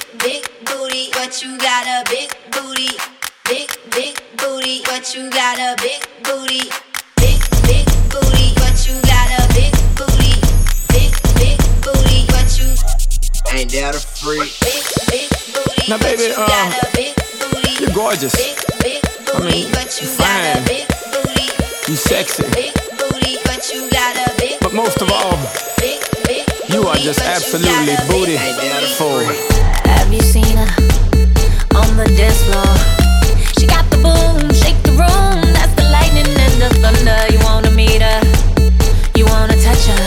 big booty, but you got a big booty. Big booty, but you got a big booty. Big booty, but you got a big booty. Big booty, but you ain't that a freak? Big booty, now baby, but you got a big booty. You're gorgeous. Big booty, but you got a big booty. You sexy. Big booty, but you got a big. But most of all, you are just absolutely booty forward. Have you seen her on the dance floor? She got the boom, shake the room. That's the lightning and the thunder. You wanna meet her, you wanna touch her.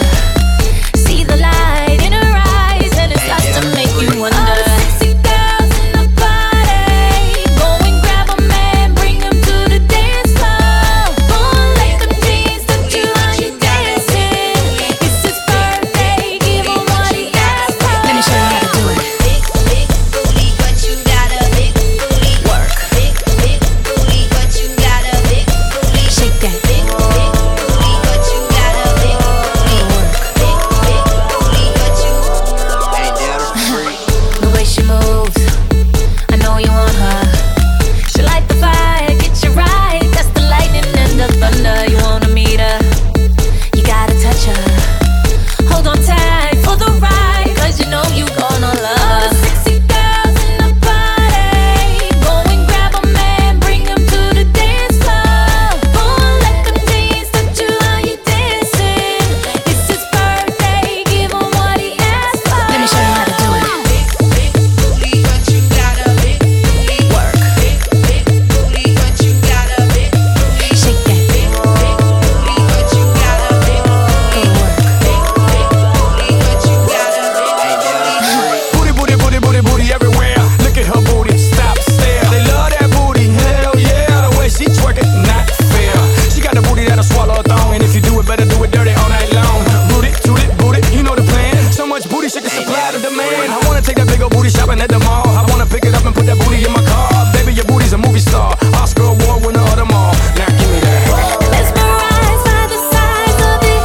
See the light in her eyes, and it starts to make you wonder. All the sexy girls in the party, go and grab a man, bring him to the dance floor. Go and let them dance, touch you while you're dancing. It's his birthday, give him what he asked for. Let me show you how to do it. Big booty, but you got a big booty. Work. Big booty, but you got a big booty. Shake that. Big booty, but you got a big booty. Big booty, but you Ain't that a freak? The way she moves, I know you want her. She light the fire, get you right. That's the lightning and the thunder. You wanna meet her, you gotta touch her. Hold on tight for the ride, 'cause you know you gonna love her. All the sexy girls in the party, go and grab a man, bring him to the dance floor. Go and let them dance, touch you while you're dancing. It's his birthday, give him what he asked for. Let me show you how to do it. big booty, but you got a big booty. Work. Big booty, but you got a big booty. Shake that. Big booty, but you got a big booty. Go work. Big booty, but you got a big Ain't that a freak? Booty, booty, booty, booty, booty everywhere. Look at her booty, stop, stare. They love that booty, hell yeah. The way she twerk it, not fair. She got the booty that'll swallow a thong, and if you do it, better do it dirty all night long. Root it, toot it, boot it, you know the plan. So much booty, she can supply the demand. I wanna take that big old booty shopping at the mall. I wanna pick it up and put that booty in my car. Baby, your booty's a movie star, Oscar award winner of them all. Now give me that. Mesmerized by the size of it.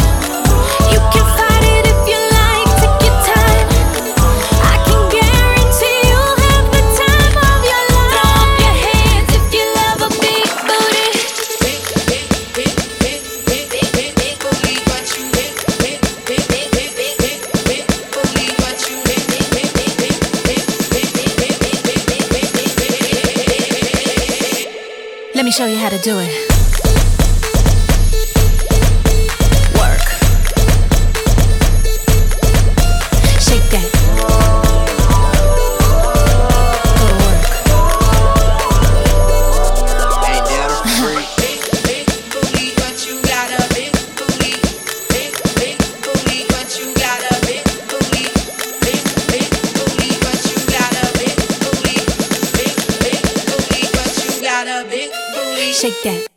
You can fight it if you like. Take your time. I can guarantee you'll have the time of your life. Throw up your hands if you love a big booty. big booty, but you big booty, but you Let me show you how to do it. Work. Shake that. Go to work. Ain't that a freak? big booty, but you got a big booty. Big booty, but you got a big booty. Big booty, but you got a big booty. Big booty, but you got a big booty. Shake that.